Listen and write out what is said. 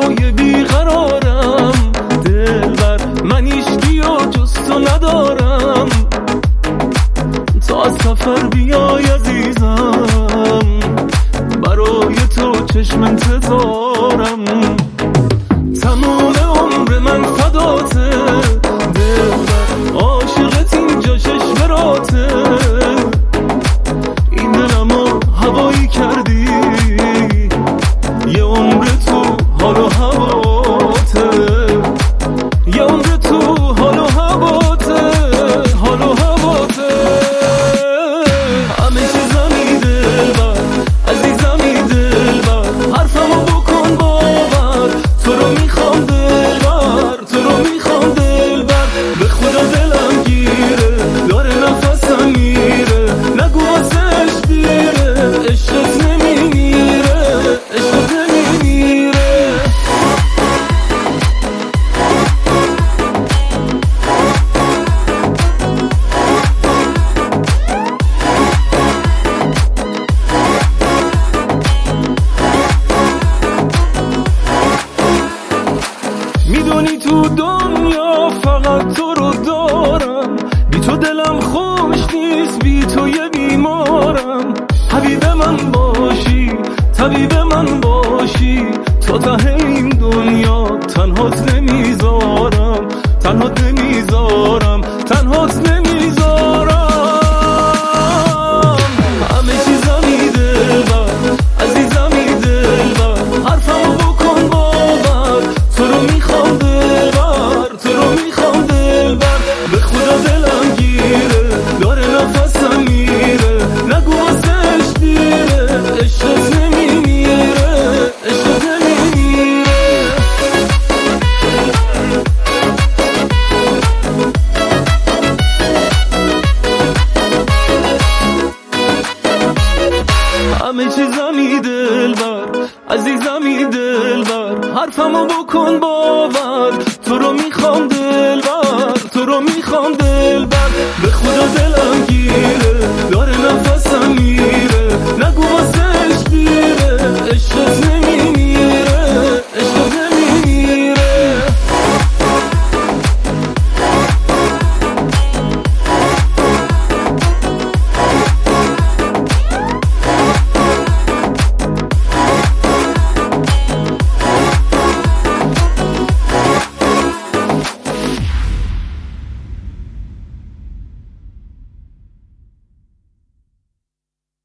هوای بیقرارم دلبر، من هیچکی و جز تو ندارم. تا از سفر بیای عزیزم، برای تو چشم انتظارم. تمام عمر من فداته دلبر، عاشقت اینجا چشمراته. این دلمو هوایی کردی، یه عمر تو حال و هواته، یه عمر تو حال و هواته، حال و هواته. همه چیزمی دلبر، عزیزمی دلبر، حرفمو بکن باور. تو رو میخوام دلبر، تو رو میخوام دلبر. به خدا دلم گیره، داره نفسم میره. نگو واسش دیره، عشقت نمیمیره، عشقت نمیمیره. میدونی تو دنیا فقط تو رو دارم، بی تو دلم خوش نیست، بی تو یه بیمارم. حبیب من باشی، طبیب من باشی، تا ته این دنیا تنهات نمیذارم، تنهات نمیذارم، تنهات نمیذارم. همه چیزمی دلبر، عزیزمی دلبر، حرفمو بکن باور. تو رو میخوام دلبر، تو رو میخوام دلبر. به خدا دلم گیره، داره نفسم میره. نگو واسش دیره، عشقت نمیمیره، عشقت نمیمیره. همه چیزمی دلبر، عزیزمی دلبر، حرفمو بکن باور. تو رو میخوام دلبر، تو رو میخوام دلبر. به خدا دلم گیره، داره نفسم میره. نگو واسه